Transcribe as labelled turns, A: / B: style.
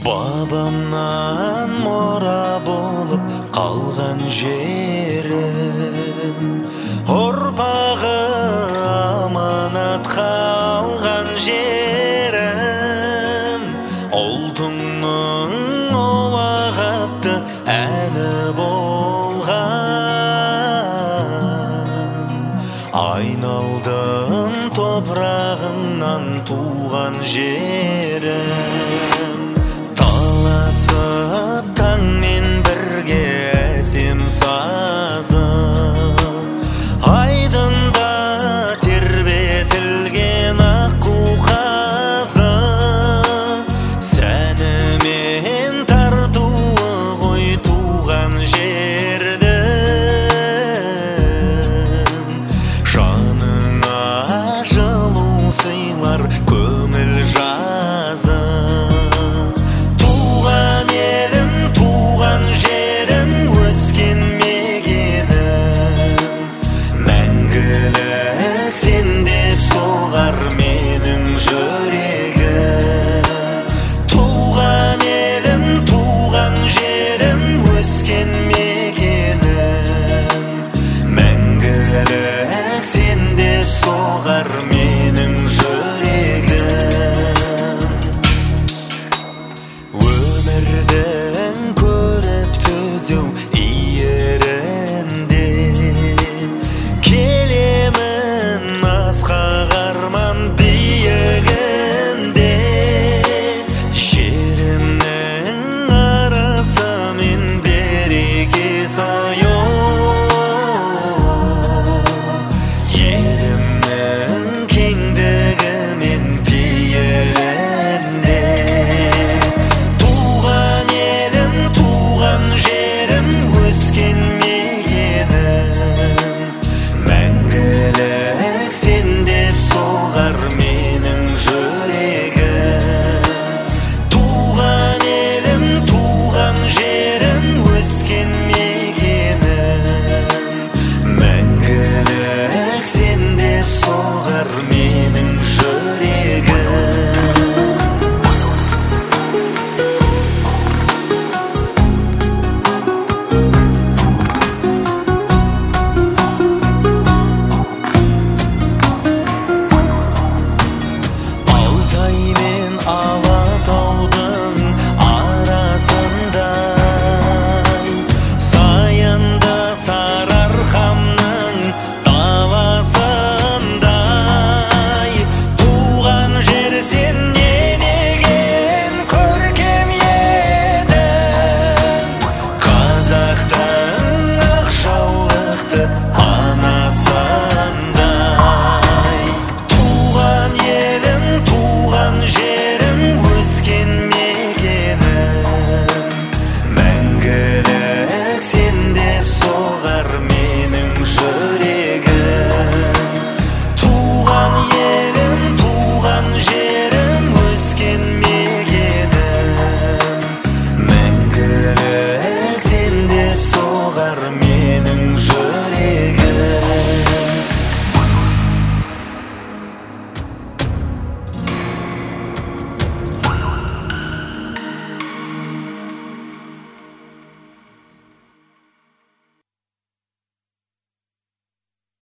A: Бабамнан мора болып қалған жерім, ұрпағы аманатқа алған жерім, ұлтыңның ұлағатты әні болған. Айналдым топырағыңнан туған жерім, таласып таңмен бірге әсем сазым, айдында тербетілген аққу қазы, сәнімен тартуы ғой туған жердің. Жаныңа жылу сыйлар көңіл жазы, менің жүрегім. Туған елім, туған жерім, өскен мекенім, мәңгілік сен деп соғар менің жүрегім. Өмірдің көріп түзеу